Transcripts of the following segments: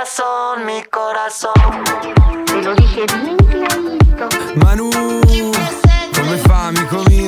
corazón, mi corazón. Te lo dije bien clarito. Manu, come fa, amico mio?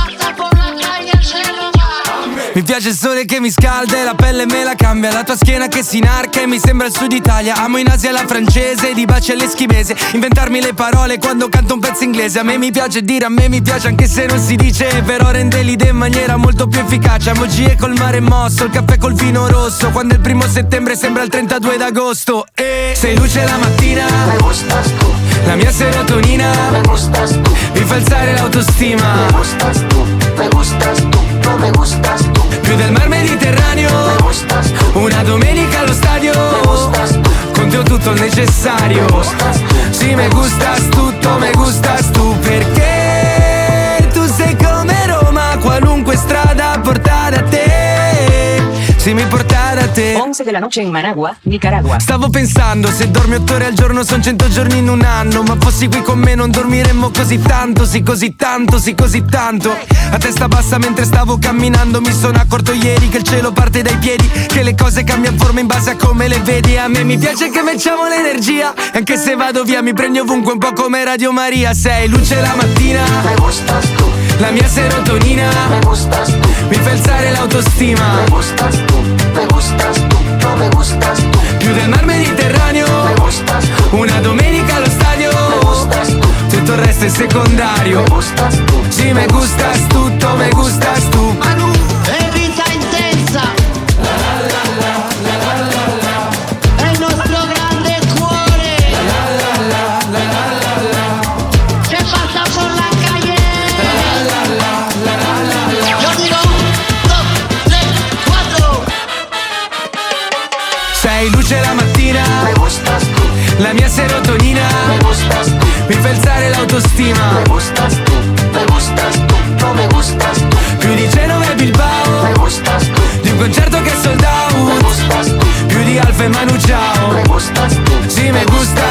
Mi piace il sole che mi scalda e la pelle me la cambia. La tua schiena che si inarca e mi sembra il sud Italia. Amo in Asia la francese, di baci all'eschimese. Inventarmi le parole quando canto un pezzo inglese. A me mi piace dire, a me mi piace anche se non si dice. Però rende l'idea in maniera molto più efficace. Emoji col mare mosso, il caffè col vino rosso. Quando è il 1 settembre sembra il 32 d'agosto. E sei luce la mattina, Me gustas tú, la mia serotonina me gustas tú, mi fa alzare l'autostima. me gustas tú, me gustas tú, no me gustas tú. Più del mar Mediterraneo, Me gustas tú, una domenica allo stadio. me gustas tú, Con te ho tutto il necessario. me gustas tú. Sì, me gustas tutto, me gustas tu. Perché tu sei come Roma, qualunque strada porta da te. Sì, mi porta da te. 11 de la noche en Managua, Nicaragua. Stavo pensando, se dormi 8 ore al giorno son 100 giorni in un anno. Ma fossi qui con me non dormiremmo così tanto. Sì, così tanto, sì, così tanto. A testa bassa mentre stavo camminando. Mi sono accorto ieri che il cielo parte dai piedi, che le cose cambiano forma in base a come le vedi. A me mi piace che mettiamo l'energia. Anche se vado via mi prendi ovunque, un po' come Radio Maria. Sei luce la mattina, Me gustas tú, la mia serotonina me gustas tú, mi fa alzare l'autostima. me gustas tú, me gustas tú, no me gustas tú. Più del mar Mediterraneo, Me gustas tú, una domenica allo stadio. me gustas tú, Tutto il resto è secondario. me gustas tú. Sì, me gustas tutto, me gustas tu. È vita intensa. È il nostro grande cuore. Che passa por la calle. Yo digo 1, 2, 3, 4. Sei luce la mattina, Me gustas tú, la mia serotonina me gustas tú, mi fa alzare l'autostima. me gustas tú, no me gustas tú. Più di Genova e Bilbao, Me gustas tú, di un concerto che è sold me out. gustas tú, Più di Alfa e Manu Ciao. me gustas tú. Sì, me gusta